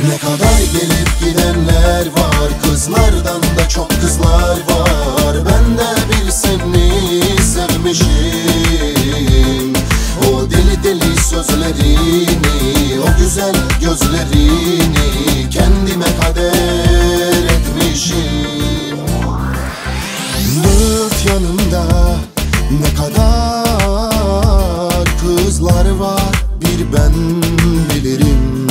Ne kadar gelip gidenler var, kızlardan da çok kızlar var. Ben de bir seni sevmişim, o deli deli sözlerini, o güzel gözlerini kendime kader etmişim. Dört yanımda ne kadar kızlar var, bir ben bilirim.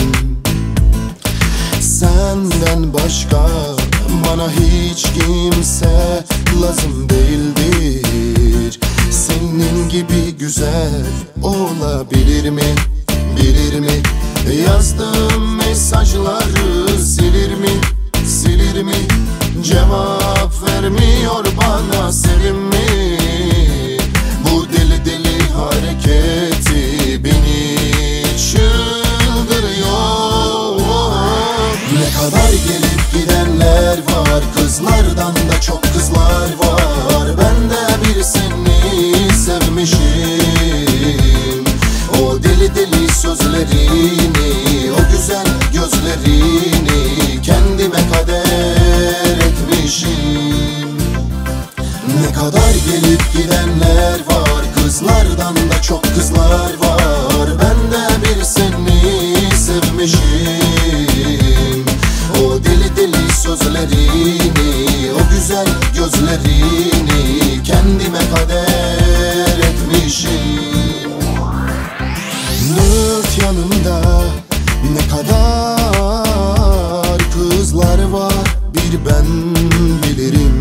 Senden başka bana hiç kimse lazım değildir. Senin gibi güzel olabilir mi, bilir mi? Yazdığım mesajları silir mi, silir mi? Cevap vermiyor bana, sevim mi? Bu deli deli hareketi beni çıldırıyor. Ne kadar gelip gidenler var, kızlardan da çok kızlar var. Ben de bir seni sevmişim, o deli deli sözlerini, o güzel gözlerini kendime kader etmişim. Ne kadar gelip gidenler var, kızlardan da çok kızlar var. Ben de bir seni sevmişim, o deli deli sözlerini, o güzel gözlerini kendime kader etmişim. Dört yanımda ne kadar kızlar var, bir ben bilirim.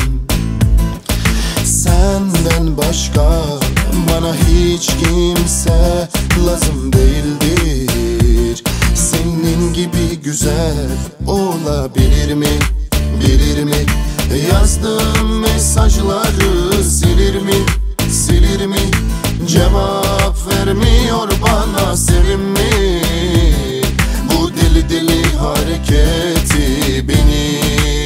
Senden başka bana hiç kimse lazım değildir. Senin gibi güzel olabilir mi, bilir mi? Yazdığım mesajları silir mi, silir mi? Cevap vermiyor bana, sevim mi? Bu deli deli hareketi beni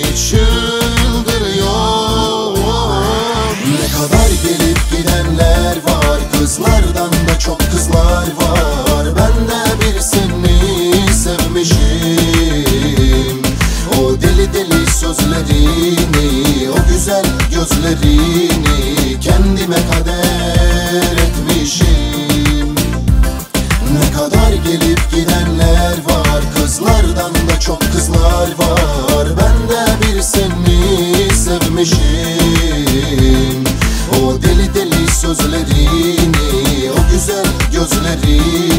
çıldırıyor. Ne kadar gelip gidenler var, kızlardan da çok kızlar var. Ben de bir seni sevmişim, o deli deli sözlerini, o güzel gözlerini kendime kader etmişim. Ne kadar gelip gidenler var, kızlardan da çok kızlar var. Ben de bir seni sevmişim, o deli deli sözlerini, o güzel gözlerini